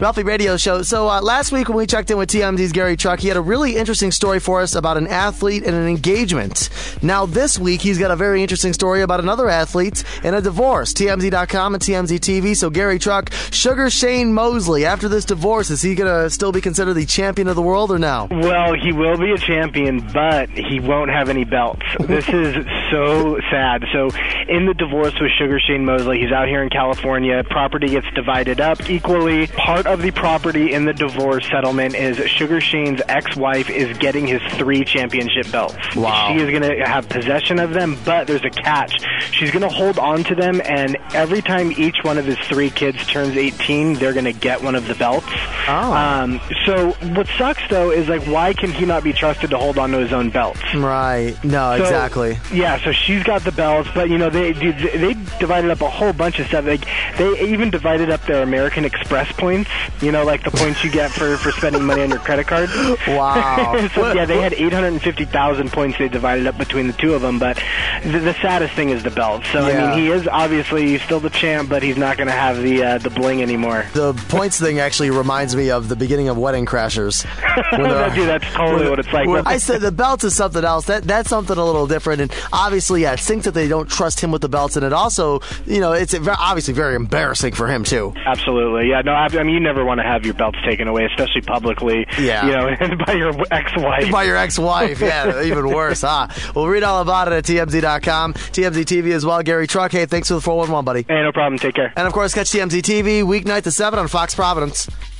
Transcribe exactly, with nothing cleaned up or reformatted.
Ralphie Radio Show. So uh, last week when we checked in with T M Z's Gary Truck, he had a really interesting story for us about an athlete and an engagement. Now this week he's got a very interesting story about another athlete and a divorce. T M Z dot com and T M Z T V. So Gary Truck, Sugar Shane Mosley, after this divorce, is he going to still be considered the champion of the world or no? Well, he will be a champion, but he won't have any belts. This is so sad. So in the divorce with Sugar Shane Mosley, he's out here in California. Property gets divided up equally. Part of the property in the divorce settlement is Sugar Shane's ex-wife is getting his three championship belts. Wow. She is going to have possession of them, but there's a catch. She's going to hold on to them, and every time each one of his three kids turns eighteen, they're going to get one of the belts. Oh. Um, so what sucks, though, is like, why can he not be trusted to hold on to his own belts? Right. No, So, exactly. Yeah, so she's got the belts, but, you know, they they divided up a whole bunch of stuff. Like, they even divided up their American Express points, you know, like the points you get for, for spending money on your credit card. Wow. So, yeah, they had eight hundred fifty thousand points they divided up between the two of them, but the, the saddest thing is the belts. So, Yeah. I mean, he is obviously still the champ, but he's not going to have the uh, the bling anymore. The points thing actually reminds me of the beginning of Wedding Crashers. When they're- Dude, that's totally what it's like. Well, I said the belts is something else. That that's something a little different, and obviously, yeah, it stinks that they don't trust him with the belts, and it also, you know, it's ve- obviously very embarrassing for him too. Absolutely, yeah. No, I, I mean, you never want to have your belts taken away, especially publicly. Yeah. You know, and by your ex-wife. By your ex-wife, yeah, even worse, huh? We'll read all about it at T M Z dot com, T M Z T V as well. Gary Truck, hey, thanks for the four one one, buddy. Hey, no problem. Take care. And of course, catch T M Z T V weeknight to seven on Fox Providence.